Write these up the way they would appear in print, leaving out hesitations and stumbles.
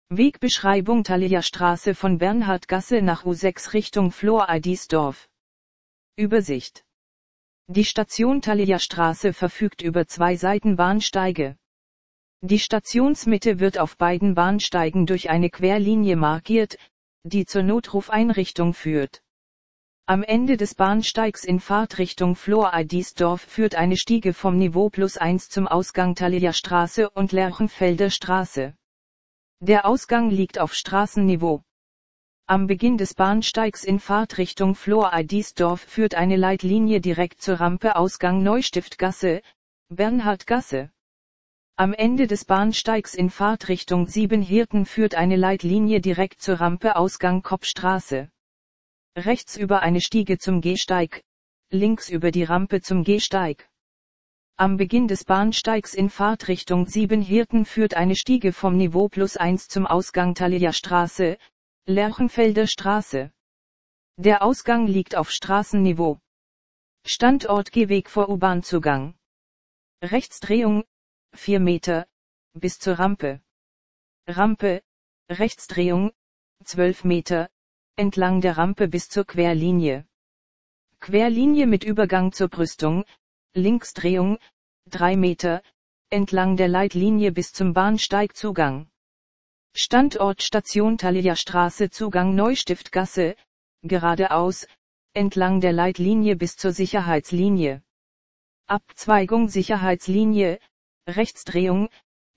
Wegbeschreibung Thalia-Straße von Bernhardgasse nach U6 Richtung Flor-Eidisdorf. Übersicht. Die Station Thalia-Straße verfügt über 2 Seitenbahnsteige. Die Stationsmitte wird auf beiden Bahnsteigen durch eine Querlinie markiert, die zur Notrufeinrichtung führt. Am Ende des Bahnsteigs in Fahrtrichtung Flor-Eidisdorf führt eine Stiege vom Niveau +1 zum Ausgang Thalia-Straße und Lerchenfelder Straße. Der Ausgang liegt auf Straßenniveau. Am Beginn des Bahnsteigs in Fahrtrichtung Flor-Eidisdorf führt eine Leitlinie direkt zur Rampe Ausgang Neustiftgasse, Bernhardgasse. Am Ende des Bahnsteigs in Fahrtrichtung Siebenhirten führt eine Leitlinie direkt zur Rampe Ausgang Koppstraße. Rechts über eine Stiege zum Gehsteig, links über die Rampe zum Gehsteig. Am Beginn des Bahnsteigs in Fahrtrichtung Siebenhirten führt eine Stiege vom Niveau +1 zum Ausgang Thalia-Straße, Lerchenfelder Straße. Der Ausgang liegt auf Straßenniveau. Standort Gehweg vor U-Bahn-Zugang. Rechtsdrehung, 4 Meter, bis zur Rampe. Rampe, Rechtsdrehung, 12 Meter, entlang der Rampe bis zur Querlinie. Querlinie mit Übergang zur Brüstung, Linksdrehung, 3 Meter, entlang der Leitlinie bis zum Bahnsteigzugang. Standort Station Thalia-Straße Zugang Neustiftgasse, geradeaus, entlang der Leitlinie bis zur Sicherheitslinie. Abzweigung Sicherheitslinie, Rechtsdrehung,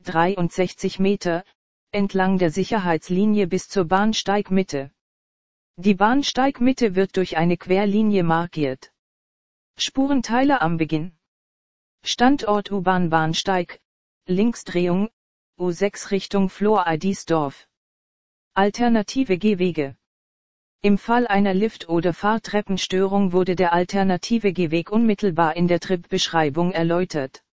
63 Meter, entlang der Sicherheitslinie bis zur Bahnsteigmitte. Die Bahnsteigmitte wird durch eine Querlinie markiert. Spurenteiler am Beginn. Standort U-Bahn-Bahnsteig, Linksdrehung, U6 Richtung Flor-Eidisdorf. Alternative Gehwege. Im Fall einer Lift- oder Fahrtreppenstörung wurde der alternative Gehweg unmittelbar in der Tripbeschreibung erläutert.